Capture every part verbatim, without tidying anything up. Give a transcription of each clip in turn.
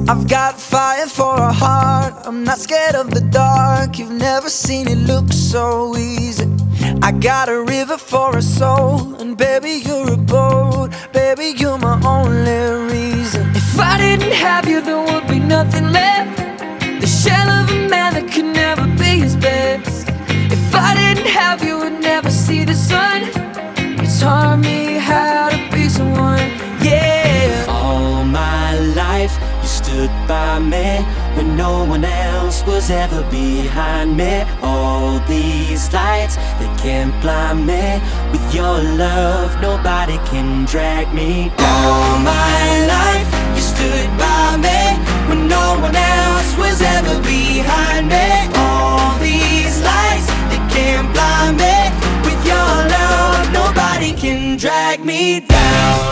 I've got fire for a heart, I'm not scared of the dark. You've never seen it look so easy. I got a river for a soul, and baby you're a boat. Baby you're my only reason. If I didn't have you there would be nothing left, the shell of a man that could never be his best. If I didn't have you would never see the sun. You taught me how to be someone, yeah. All my life you stood by me when no one else was ever behind me. All these lights, they can't blind me. With your love, nobody can drag me down. All my life, you stood by me when no one else was ever behind me. All these lights, they can't blind me. With your love, nobody can drag me down.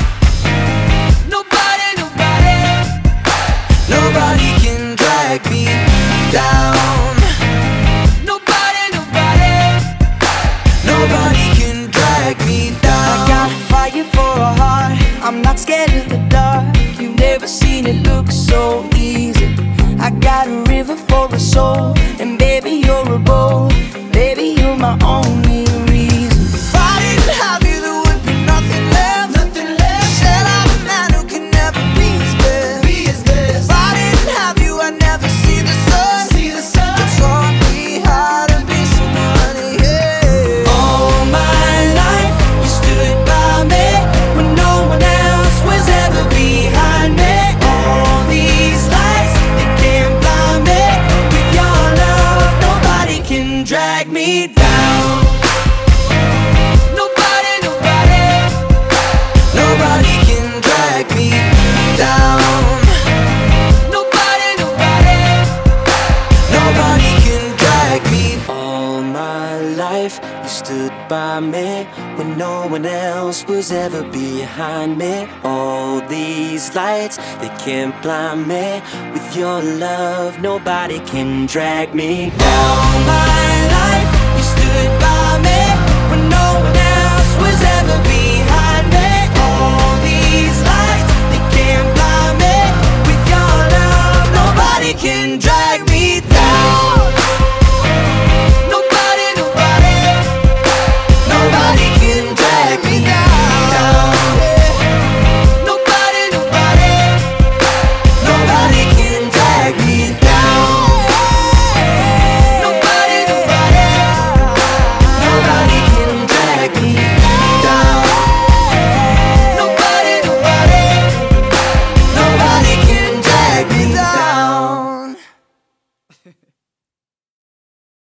Nobody can drag me down. Nobody, nobody, nobody can drag me down. I got fire for a heart, I'm not scared of the dark. You've never seen it look so easy. I got a river for a soul, and baby you're a boat. Baby you're my only reason. If I didn't have you there would be nothing left, nothing left. Shell of a man who can never be his best. Be his best. If I didn't have you I'd never see the sun. See the sun. You taught me how to be someone, yeah. All my life you stood by me when no one else was ever behind me. All these lights, they can't blind me. With your love, nobody can drag me down. Nobody, nobody, nobody can drag me down. Nobody, nobody, nobody can drag me. All my life you stood by me when no one else was ever behind me. All these lights, they can't blind me. With your love, nobody can drag me down. All my life